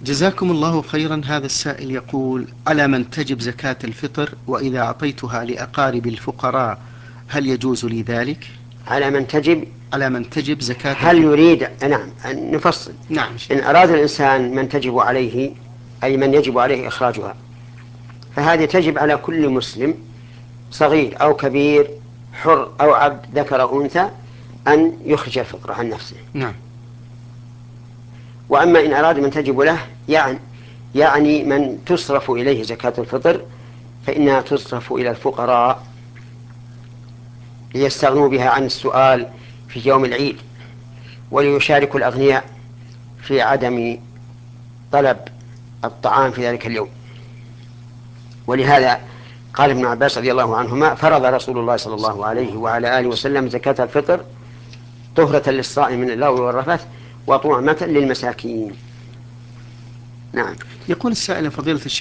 جزاكم الله خيرا. هذا السائل يقول: على من تجب زكاة الفطر، وإذا أعطيتها لأقارب الفقراء هل يجوز لي ذلك؟ على من تجب، على من تجب زكاة هل الفطر. يريد؟ نعم، أن نفصل. نعم إن شيخ. أراد الإنسان من تجب عليه، أي من يجب عليه إخراجها، فهذه تجب على كل مسلم صغير أو كبير، حر أو عبد، ذكر أو أنثى، أن يخرج الفطر عن نفسه. نعم. وأما إن أراد من تجب له، يعني من تصرف إليه زكاة الفطر، فإنها تصرف إلى الفقراء ليستغنوا بها عن السؤال في يوم العيد، وليشاركوا الأغنياء في عدم طلب الطعام في ذلك اليوم. ولهذا قال ابن عباس رضي الله عنهما: فرض رسول الله صلى الله عليه وعلى آله وسلم زكاة الفطر طهرة للصائم من اللغو والرفث وطعمة للمساكين. نعم. يقول السائل: فضيلة الشيخ،